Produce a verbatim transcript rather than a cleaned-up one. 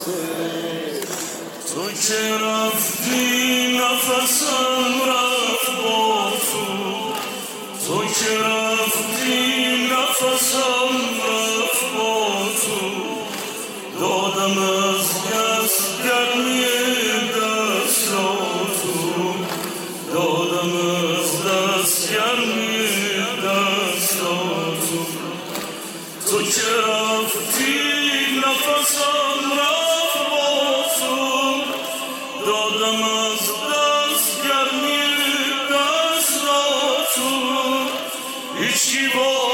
تو که رفتی نفسم رفت با تو، تو که رفتی نفسم رفت با تو، دادم از دست گرمی دستاتو، دادم از دست گرمی دستاتو. تو که رفتی نفسم رفت با تو، دادم از دست گرمی دستاتو. هیچی با